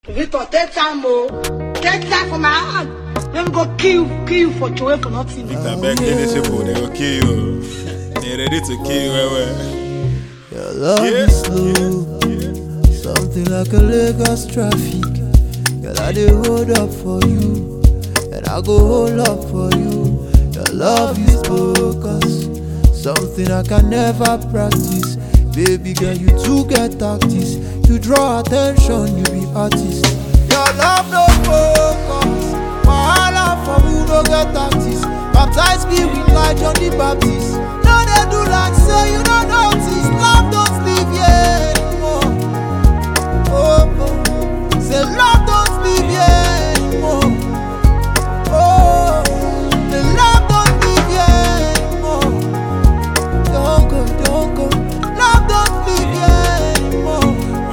Victor, take time, take time for my hand. Let me go kill you for Joey for nothing. Victor, back in this people, they will kill you. They're ready to kill you. Your love is slow, something like a Lagos traffic. Girl, I dey hold up for you, and I go hold up for you. Your love is focus, something I can never practice. Baby girl, you too get tactics. You draw attention, you be artist. Your love no focus, wahala for who no get tactics. Baptize me with light John the Baptist. No they do like say you don't notice. Love don't sleep yet anymore. Oh, oh. Say love don't sleep yet anymore. Oh, the love don't sleep yet anymore. Don't go, don't go. Love don't sleep yet anymore.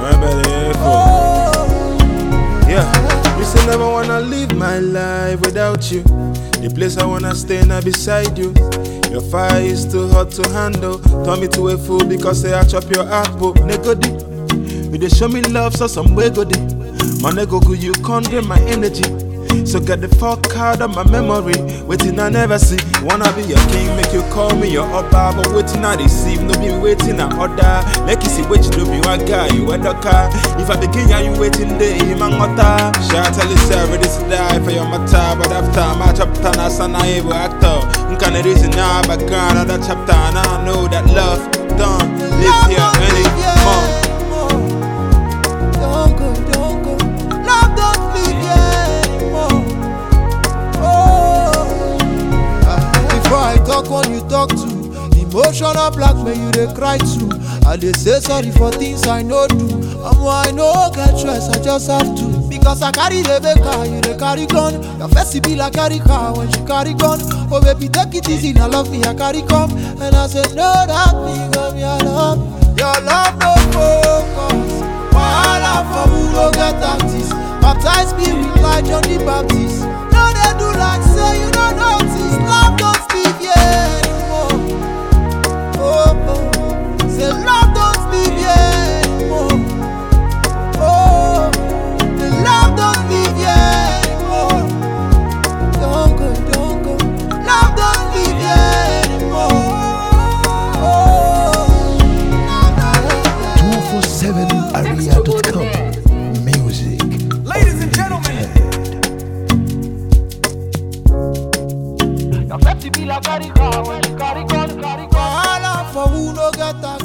Yeah, you say never wanna live my life without you. The place I wanna stay now beside you. Your fire is too hot to handle. Turn me to a fool because say I chop your apple. Negodi, you dey show me love so some way go dey. My nego could you conquer my energy. So get the fuck out of my memory. Waiting I never see. Wanna be your king, make you call me your upper. But waiting I receive, no be waiting I order. Make you see what you do, be one guy, you a ducker. If I begin ya, you waiting day, man ngota. Shout tell yourself ready to die for your matter. But after my chapter, na sana able actor. Nkana reason now background of that chapter. And I know that love don't live here anymore. Don't go, don't go. Love don't live here anymore. Oh, before I talk, when you talk to emotional blackmail, you dey cry too. I dey say sorry for things I no do. I no get stress, I just have to. Because I carry the car, you dey carry gun. Your face be like carry car when she carry gun. Oh baby, take it easy, now love me, I carry come. And I said no, that me, girl, me I love. Your love no focus. Wahala for who no get tactics. Baptize me with light John the Baptist. No they do like say you don't notice. Love don't sleep yet anymore. Oh, oh. Say love don't sleep yet anymore. Oh, the love don't sleep yet anymore. Don't go, don't go. Love don't sleep yet anymore. Oh, 247area.com Music. Ladies and gentlemen, your face be like carry car when you carry gun. Wahala for who no get tax.